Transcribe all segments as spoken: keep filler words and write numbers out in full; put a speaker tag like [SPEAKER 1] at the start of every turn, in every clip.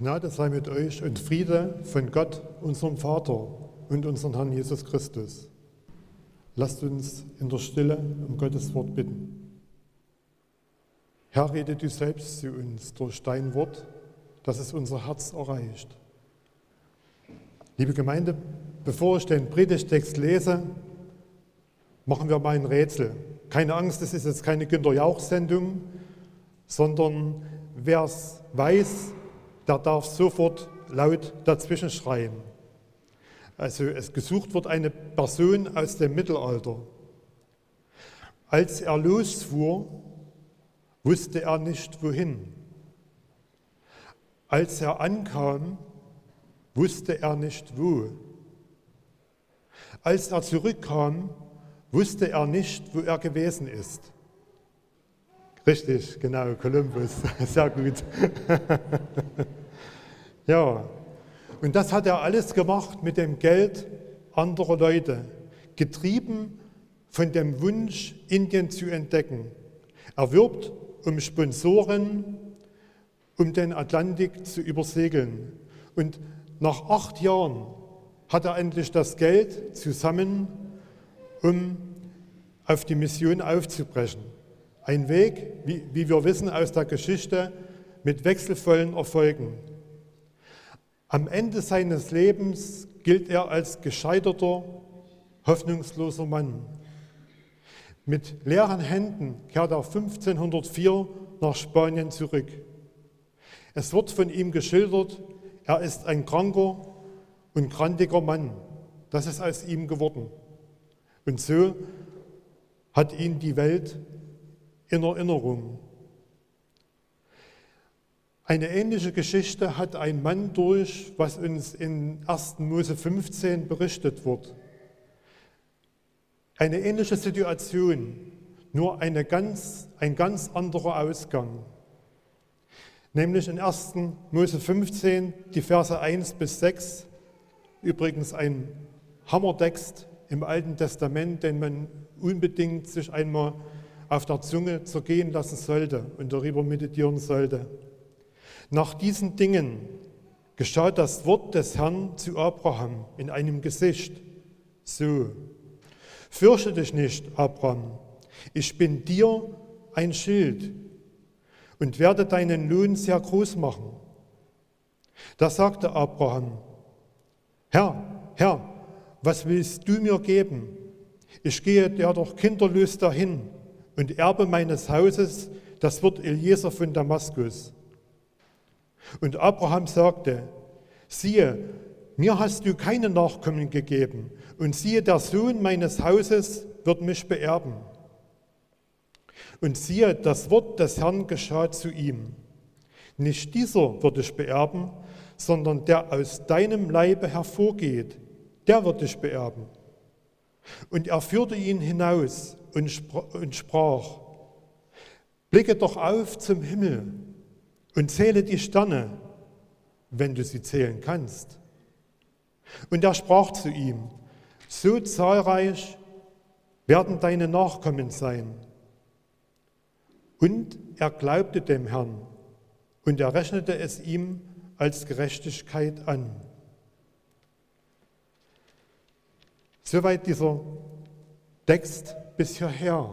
[SPEAKER 1] Gnade sei mit euch und Friede von Gott, unserem Vater und unserem Herrn Jesus Christus. Lasst uns in der Stille um Gottes Wort bitten. Herr, rede du selbst zu uns durch dein Wort, dass es unser Herz erreicht. Liebe Gemeinde, bevor ich den Predigtext lese, machen wir mal ein Rätsel. Keine Angst, das ist jetzt keine Günter Jauch-Sendung, sondern wer es weiß, der darf sofort laut dazwischen schreien. Also es gesucht wird eine Person aus dem Mittelalter. Als er losfuhr, wusste er nicht wohin. Als er ankam, wusste er nicht wo. Als er zurückkam, wusste er nicht, wo er gewesen ist. Richtig, genau, Kolumbus, sehr gut. Ja, und das hat er alles gemacht mit dem Geld anderer Leute, getrieben von dem Wunsch, Indien zu entdecken. Er wirbt um Sponsoren, um den Atlantik zu übersegeln. Und nach acht Jahren hat er endlich das Geld zusammen, um auf die Mission aufzubrechen. Ein Weg, wie, wie wir wissen aus der Geschichte, mit wechselvollen Erfolgen. Am Ende seines Lebens gilt er als gescheiterter, hoffnungsloser Mann. Mit leeren Händen kehrt er fünfzehnhundertvier nach Spanien zurück. Es wird von ihm geschildert, er ist ein kranker und grantiger Mann. Das ist aus ihm geworden. Und so hat ihn die Welt in Erinnerung. Eine ähnliche Geschichte hat ein Mann durch, was uns in ersten Mose fünfzehn berichtet wird. Eine ähnliche Situation, nur eine ganz, ein ganz anderer Ausgang. Nämlich in ersten Mose fünfzehn, die Verse eins bis sechs, übrigens ein Hammertext im Alten Testament, den man unbedingt sich einmal auf der Zunge zergehen lassen sollte und darüber meditieren sollte. Nach diesen Dingen geschah das Wort des Herrn zu Abraham in einem Gesicht. So, fürchte dich nicht, Abraham, ich bin dir ein Schild und werde deinen Lohn sehr groß machen. Da sagte Abraham, Herr, Herr, was willst du mir geben? Ich gehe ja doch kinderlos dahin und Erbe meines Hauses, das wird Eliezer von Damaskus. Und Abraham sagte, siehe, mir hast du keine Nachkommen gegeben, und siehe, der Sohn meines Hauses wird mich beerben. Und siehe, das Wort des Herrn geschah zu ihm. Nicht dieser wird dich beerben, sondern der aus deinem Leibe hervorgeht, der wird dich beerben. Und er führte ihn hinaus und sprach, blicke doch auf zum Himmel und zähle die Sterne, wenn du sie zählen kannst. Und er sprach zu ihm, so zahlreich werden deine Nachkommen sein. Und er glaubte dem Herrn und er rechnete es ihm als Gerechtigkeit an. Soweit dieser Text bis hierher.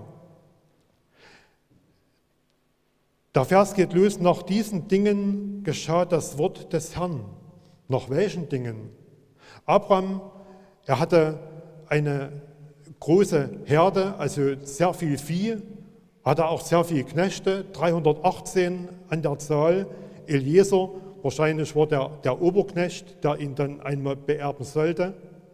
[SPEAKER 1] Der Vers geht los, nach diesen Dingen geschah das Wort des Herrn. Nach welchen Dingen? Abraham, er hatte eine große Herde, also sehr viel Vieh, hatte auch sehr viele Knechte, dreihundertachtzehn an der Zahl. Eliezer, wahrscheinlich war der, der Oberknecht, der ihn dann einmal beerben sollte.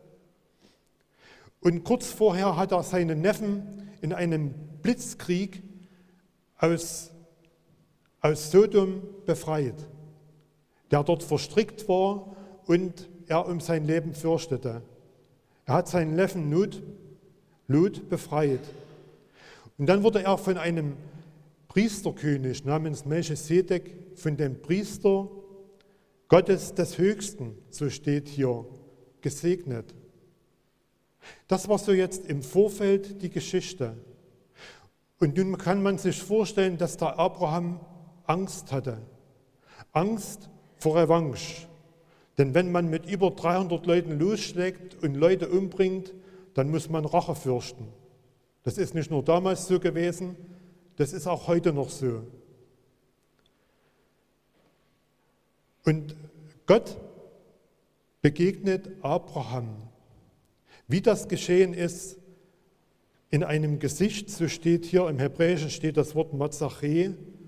[SPEAKER 1] Und kurz vorher hat er seinen Neffen in einem Blitzkrieg aus aus Sodom befreit, der dort verstrickt war und er um sein Leben fürchtete. Er hat seinen Neffen Lot, Lot befreit. Und dann wurde er von einem Priesterkönig namens Melchisedek, von dem Priester Gottes des Höchsten, so steht hier, gesegnet. Das war so jetzt im Vorfeld die Geschichte. Und nun kann man sich vorstellen, dass der Abraham Angst hatte. Angst vor Revanche. Denn wenn man mit über dreihundert Leuten losschlägt und Leute umbringt, dann muss man Rache fürchten. Das ist nicht nur damals so gewesen, das ist auch heute noch so. Und Gott begegnet Abraham. Wie das geschehen ist, in einem Gesicht, so steht hier im Hebräischen steht das Wort Matzaché.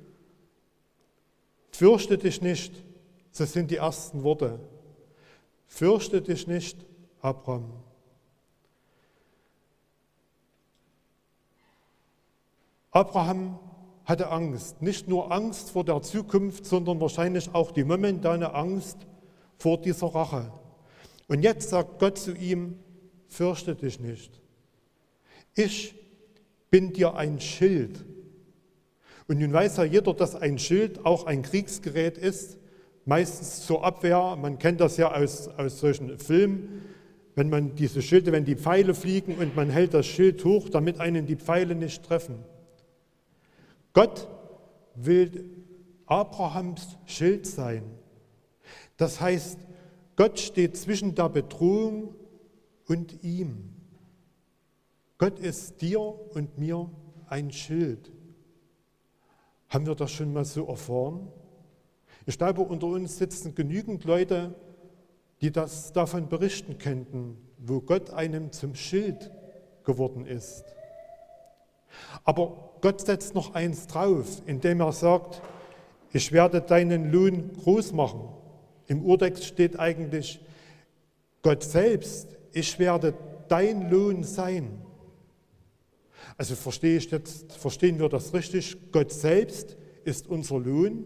[SPEAKER 1] Fürchte dich nicht, das sind die ersten Worte. Fürchte dich nicht, Abraham. Abraham hatte Angst, nicht nur Angst vor der Zukunft, sondern wahrscheinlich auch die momentane Angst vor dieser Rache. Und jetzt sagt Gott zu ihm, fürchte dich nicht. Ich bin dir ein Schild. Und nun weiß ja jeder, dass ein Schild auch ein Kriegsgerät ist, meistens zur Abwehr. Man kennt das ja aus, aus solchen Filmen, wenn man diese Schilde, wenn die Pfeile fliegen und man hält das Schild hoch, damit einen die Pfeile nicht treffen. Gott will Abrahams Schild sein. Das heißt, Gott steht zwischen der Bedrohung und ihm. Gott ist dir und mir ein Schild. Haben wir das schon mal so erfahren? Ich glaube, unter uns sitzen genügend Leute, die das davon berichten könnten, wo Gott einem zum Schild geworden ist. Aber Gott setzt noch eins drauf, indem er sagt, ich werde deinen Lohn groß machen. Im Urtext steht eigentlich, Gott selbst, ich werde dein Lohn sein. Also verstehe ich jetzt, verstehen wir das richtig? Gott selbst ist unser Lohn.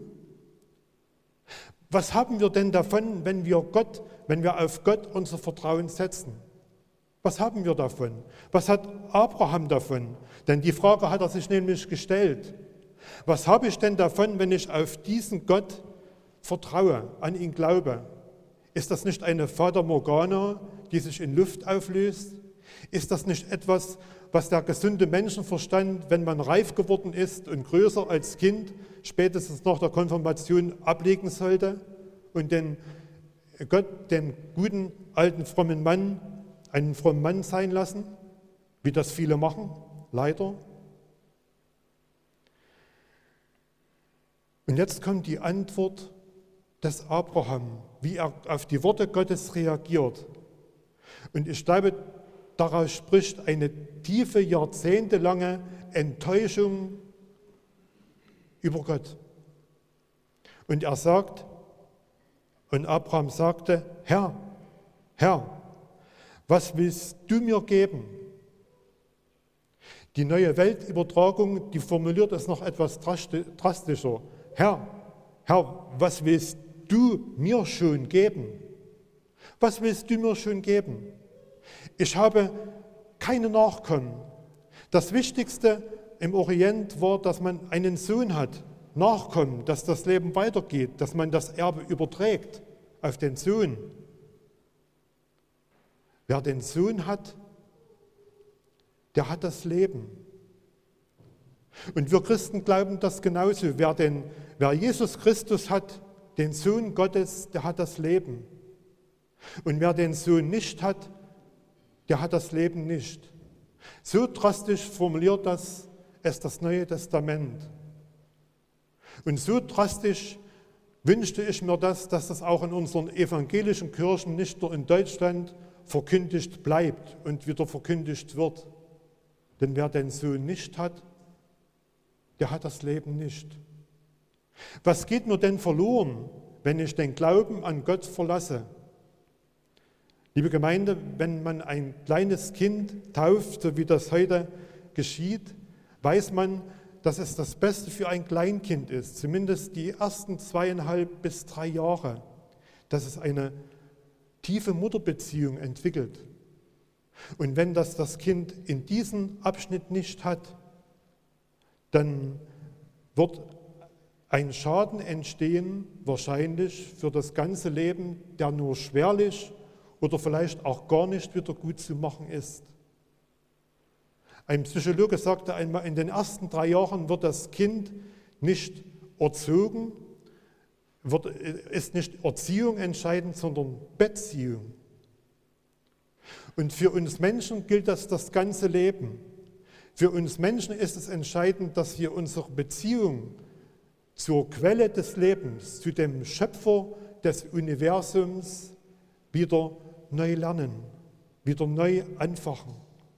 [SPEAKER 1] Was haben wir denn davon, wenn wir Gott, wenn wir auf Gott unser Vertrauen setzen? Was haben wir davon? Was hat Abraham davon? Denn die Frage hat er sich nämlich gestellt. Was habe ich denn davon, wenn ich auf diesen Gott vertraue, an ihn glaube? Ist das nicht eine Fata Morgana, die sich in Luft auflöst? Ist das nicht etwas, was der gesunde Menschenverstand, wenn man reif geworden ist und größer als Kind, spätestens nach der Konfirmation ablegen sollte und den Gott, den guten, alten, frommen Mann, einen frommen Mann sein lassen, wie das viele machen, leider? Und jetzt kommt die Antwort des Abraham, wie er auf die Worte Gottes reagiert. Und ich glaube, daraus spricht eine tiefe, jahrzehntelange Enttäuschung über Gott. Und er sagt, und Abraham sagte, Herr, Herr, was willst du mir geben? Die Neue Weltübertragung, die formuliert es noch etwas drastischer. Herr, Herr, was willst du mir schon geben? Was willst du mir schon geben? Ich habe keine Nachkommen. Das Wichtigste im Orient war, dass man einen Sohn hat, Nachkommen, dass das Leben weitergeht, dass man das Erbe überträgt auf den Sohn. Wer den Sohn hat, der hat das Leben. Und wir Christen glauben das genauso. Wer, den, wer Jesus Christus hat, den Sohn Gottes, der hat das Leben. Und wer den Sohn nicht hat, der hat das Leben nicht. So drastisch formuliert das es das Neue Testament. Und so drastisch wünschte ich mir das, dass das auch in unseren evangelischen Kirchen nicht nur in Deutschland verkündigt bleibt und wieder verkündigt wird. Denn wer den Sohn nicht hat, der hat das Leben nicht. Was geht mir denn verloren, wenn ich den Glauben an Gott verlasse? Liebe Gemeinde, wenn man ein kleines Kind tauft, so wie das heute geschieht, weiß man, dass es das Beste für ein Kleinkind ist, zumindest die ersten zweieinhalb bis drei Jahre, dass es eine tiefe Mutterbeziehung entwickelt. Und wenn das das Kind in diesem Abschnitt nicht hat, dann wird ein Schaden entstehen, wahrscheinlich für das ganze Leben, der nur schwerlich oder vielleicht auch gar nicht wieder gut zu machen ist. Ein Psychologe sagte einmal, in den ersten drei Jahren wird das Kind nicht erzogen, wird, ist nicht Erziehung entscheidend, sondern Beziehung. Und für uns Menschen gilt das das ganze Leben. Für uns Menschen ist es entscheidend, dass wir unsere Beziehung zur Quelle des Lebens, zu dem Schöpfer des Universums wieder neu lernen, wieder neu anfachen.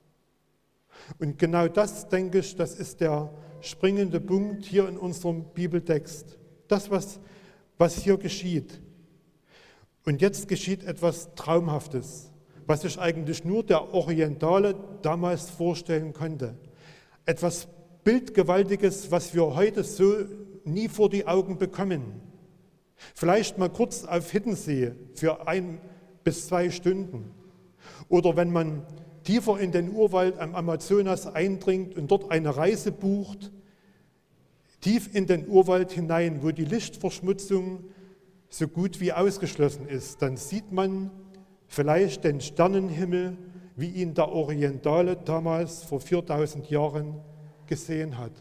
[SPEAKER 1] Und genau das, denke ich, das ist der springende Punkt hier in unserem Bibeltext. Das, was, was hier geschieht. Und jetzt geschieht etwas Traumhaftes, was sich eigentlich nur der Orientale damals vorstellen konnte. Etwas Bildgewaltiges, was wir heute so nie vor die Augen bekommen. Vielleicht mal kurz auf Hiddensee für ein bis zwei Stunden. Oder wenn man tiefer in den Urwald am Amazonas eindringt und dort eine Reise bucht, tief in den Urwald hinein, wo die Lichtverschmutzung so gut wie ausgeschlossen ist, dann sieht man vielleicht den Sternenhimmel, wie ihn der Orientale damals vor viertausend Jahren gesehen hat.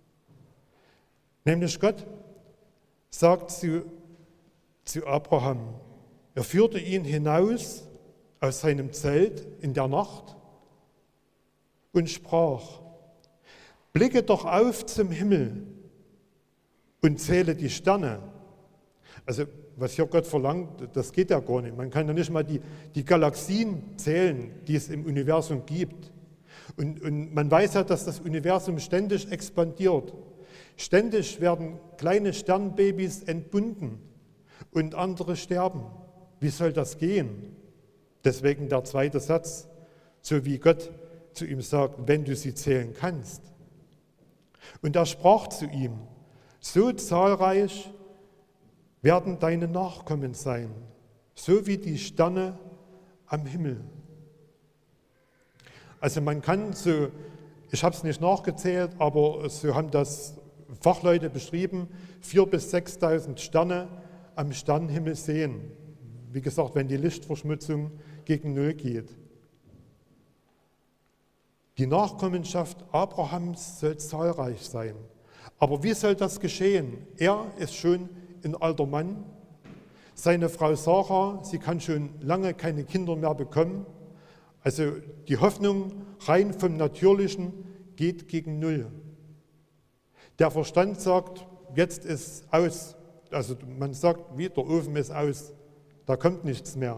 [SPEAKER 1] Nämlich Gott sagt zu, zu Abraham, er führte ihn hinaus aus seinem Zelt in der Nacht und sprach, blicke doch auf zum Himmel und zähle die Sterne. Also was hier Gott verlangt, das geht ja gar nicht. Man kann ja nicht mal die, die Galaxien zählen, die es im Universum gibt. Und, und man weiß ja, dass das Universum ständig expandiert. Ständig werden kleine Sternbabys entbunden und andere sterben. Wie soll das gehen? Deswegen der zweite Satz, so wie Gott zu ihm sagt, wenn du sie zählen kannst. Und er sprach zu ihm, so zahlreich werden deine Nachkommen sein, so wie die Sterne am Himmel. Also man kann so, ich habe es nicht nachgezählt, aber so haben das Fachleute beschrieben, viertausend bis sechstausend Sterne am Sternenhimmel sehen. Wie gesagt, wenn die Lichtverschmutzung gegen Null geht. Die Nachkommenschaft Abrahams soll zahlreich sein. Aber wie soll das geschehen? Er ist schon ein alter Mann. Seine Frau Sarah, sie kann schon lange keine Kinder mehr bekommen. Also die Hoffnung rein vom Natürlichen geht gegen Null. Der Verstand sagt, jetzt ist aus. Also man sagt, wie der Ofen ist aus, da kommt nichts mehr.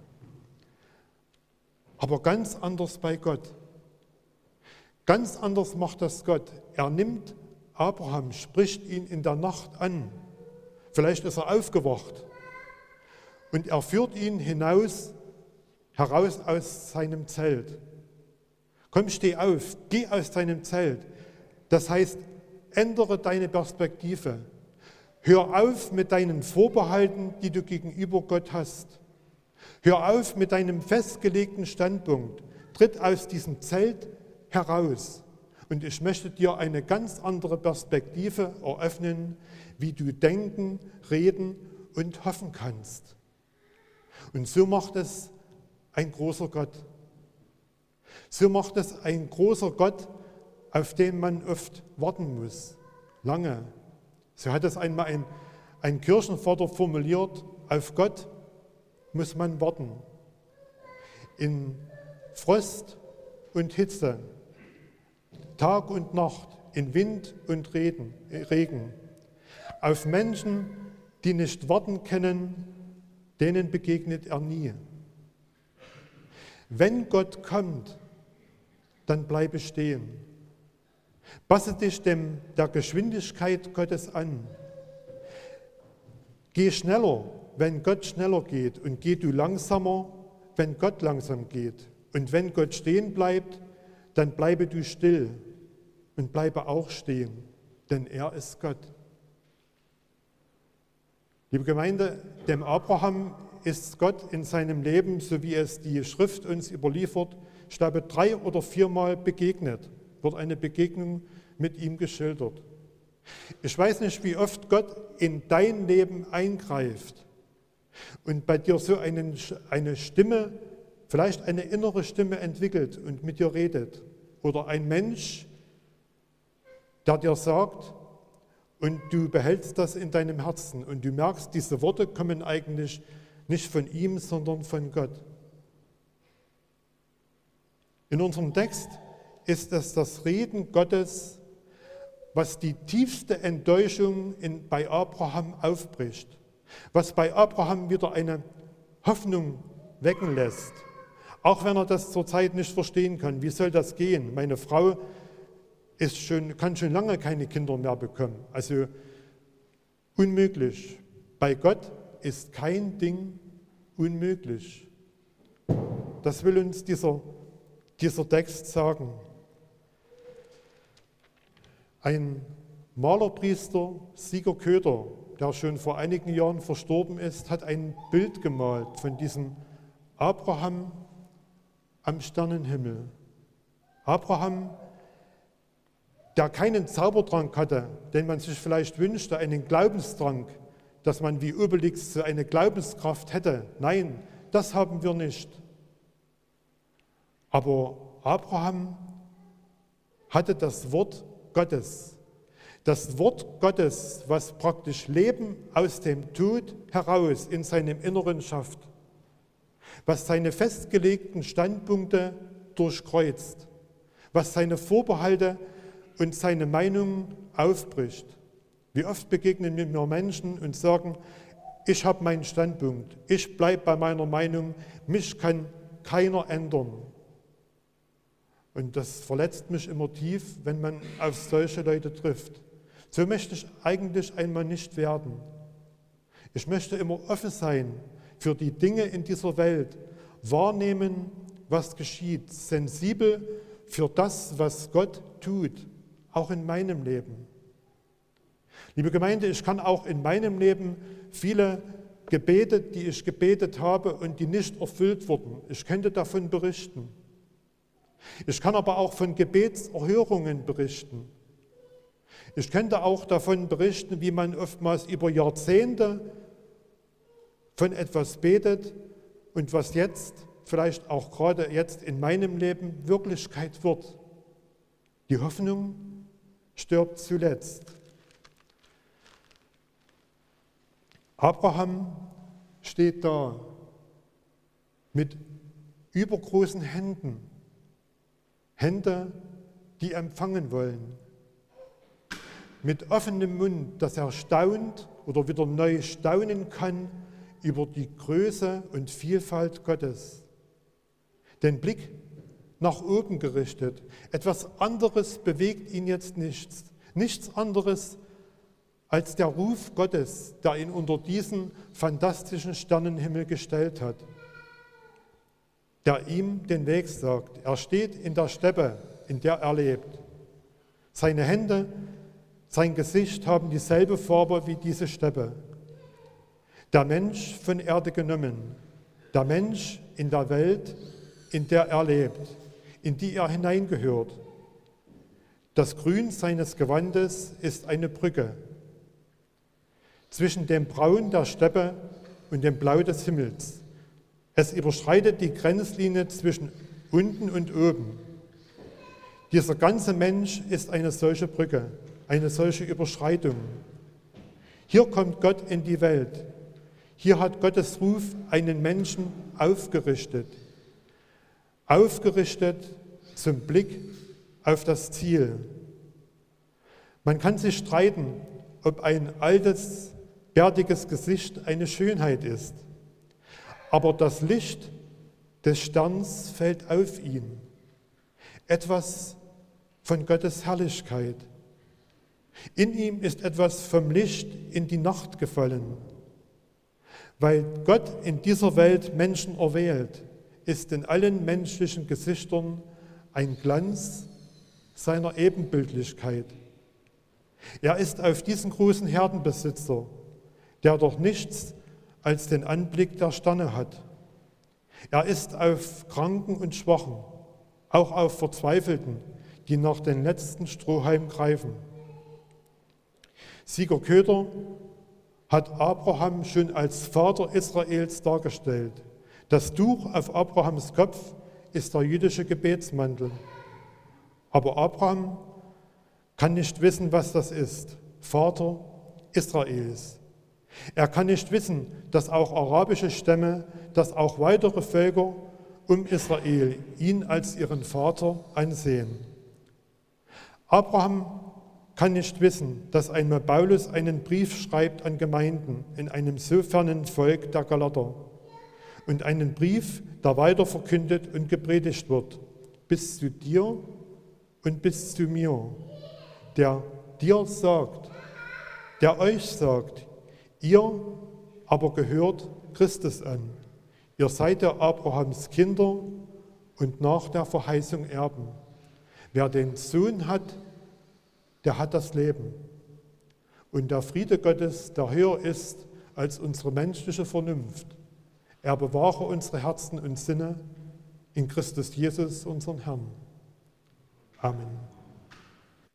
[SPEAKER 1] Aber ganz anders bei Gott. Ganz anders macht das Gott. Er nimmt Abraham, spricht ihn in der Nacht an. Vielleicht ist er aufgewacht. Und er führt ihn hinaus, heraus aus seinem Zelt. Komm, steh auf, geh aus deinem Zelt. Das heißt, ändere deine Perspektive. Hör auf mit deinen Vorbehalten, die du gegenüber Gott hast. Hör auf mit deinem festgelegten Standpunkt. Tritt aus diesem Zelt heraus. Und ich möchte dir eine ganz andere Perspektive eröffnen, wie du denken, reden und hoffen kannst. Und so macht es ein großer Gott. So macht es ein großer Gott, auf den man oft warten muss, lange. So hat es einmal ein, ein Kirchenvater formuliert, auf Gott muss man warten. In Frost und Hitze, Tag und Nacht, in Wind und Regen, Regen. Auf Menschen, die nicht warten können, denen begegnet er nie. Wenn Gott kommt, dann bleibe stehen. Passe dich dem, der Geschwindigkeit Gottes an. Geh schneller, wenn Gott schneller geht, und geh du langsamer, wenn Gott langsam geht. Und wenn Gott stehen bleibt, dann bleibe du still und bleibe auch stehen, denn er ist Gott. Liebe Gemeinde, dem Abraham ist Gott in seinem Leben, so wie es die Schrift uns überliefert, ich glaube, drei oder viermal begegnet, wird eine Begegnung mit ihm geschildert. Ich weiß nicht, wie oft Gott in dein Leben eingreift und bei dir so einen, eine Stimme, vielleicht eine innere Stimme entwickelt und mit dir redet. Oder ein Mensch, der dir sagt, und du behältst das in deinem Herzen und du merkst, diese Worte kommen eigentlich nicht von ihm, sondern von Gott. In unserem Text ist es das Reden Gottes, was die tiefste Enttäuschung in, bei Abraham aufbricht, was bei Abraham wieder eine Hoffnung wecken lässt, auch wenn er das zurzeit nicht verstehen kann. Wie soll das gehen? Meine Frau ist schon, kann schon lange keine Kinder mehr bekommen. Also unmöglich. Bei Gott ist kein Ding unmöglich. Das will uns dieser, dieser Text sagen. Ein Malerpriester, Sieger Köder, der schon vor einigen Jahren verstorben ist, hat ein Bild gemalt von diesem Abraham am Sternenhimmel. Abraham, der keinen Zaubertrank hatte, den man sich vielleicht wünschte, einen Glaubenstrank, dass man wie Obelix so eine Glaubenskraft hätte. Nein, das haben wir nicht. Aber Abraham hatte das Wort Gottes. Das Wort Gottes, was praktisch Leben aus dem Tod heraus in seinem Inneren schafft, was seine festgelegten Standpunkte durchkreuzt, was seine Vorbehalte und seine Meinungen aufbricht. Wie oft begegnen mir Menschen und sagen, ich habe meinen Standpunkt, ich bleibe bei meiner Meinung, mich kann keiner ändern. Und das verletzt mich immer tief, wenn man auf solche Leute trifft. So möchte ich eigentlich einmal nicht werden. Ich möchte immer offen sein für die Dinge in dieser Welt, wahrnehmen, was geschieht, sensibel für das, was Gott tut, auch in meinem Leben. Liebe Gemeinde, ich kann auch in meinem Leben viele Gebete, die ich gebetet habe und die nicht erfüllt wurden, ich könnte davon berichten. Ich kann aber auch von Gebetserhörungen berichten. Ich könnte auch davon berichten, wie man oftmals über Jahrzehnte von etwas betet und was jetzt, vielleicht auch gerade jetzt in meinem Leben, Wirklichkeit wird. Die Hoffnung stirbt zuletzt. Abraham steht da mit übergroßen Händen, Hände, die empfangen wollen, mit offenem Mund, dass er staunt oder wieder neu staunen kann über die Größe und Vielfalt Gottes. Den Blick nach oben gerichtet. Etwas anderes bewegt ihn jetzt nichts. Nichts anderes als der Ruf Gottes, der ihn unter diesen fantastischen Sternenhimmel gestellt hat, der ihm den Weg sagt. Er steht in der Steppe, in der er lebt. Seine Hände, sein Gesicht haben dieselbe Farbe wie diese Steppe. Der Mensch von Erde genommen, der Mensch in der Welt, in der er lebt, in die er hineingehört. Das Grün seines Gewandes ist eine Brücke zwischen dem Braun der Steppe und dem Blau des Himmels. Es überschreitet die Grenzlinie zwischen unten und oben. Dieser ganze Mensch ist eine solche Brücke, eine solche Überschreitung. Hier kommt Gott in die Welt. Hier hat Gottes Ruf einen Menschen aufgerichtet. Aufgerichtet zum Blick auf das Ziel. Man kann sich streiten, ob ein altes, bärtiges Gesicht eine Schönheit ist. Aber das Licht des Sterns fällt auf ihn. Etwas von Gottes Herrlichkeit. In ihm ist etwas vom Licht in die Nacht gefallen. Weil Gott in dieser Welt Menschen erwählt, ist in allen menschlichen Gesichtern ein Glanz seiner Ebenbildlichkeit. Er ist auf diesen großen Herdenbesitzer, der doch nichts als den Anblick der Sterne hat. Er ist auf Kranken und Schwachen, auch auf Verzweifelten, die nach den letzten Strohhalm greifen. Sieger Köder hat Abraham schon als Vater Israels dargestellt. Das Tuch auf Abrahams Kopf ist der jüdische Gebetsmantel. Aber Abraham kann nicht wissen, was das ist. Vater Israels. Er kann nicht wissen, dass auch arabische Stämme, dass auch weitere Völker um Israel ihn als ihren Vater ansehen. Abraham kann nicht wissen, dass einmal Paulus einen Brief schreibt an Gemeinden in einem so fernen Volk der Galater und einen Brief, der weiter verkündet und gepredigt wird, bis zu dir und bis zu mir, der dir sagt, der euch sagt, ihr aber gehört Christus an. Ihr seid der Abrahams Kinder und nach der Verheißung Erben. Wer den Sohn hat, der hat das Leben. Und der Friede Gottes, der höher ist als unsere menschliche Vernunft, er bewahre unsere Herzen und Sinne in Christus Jesus, unseren Herrn. Amen.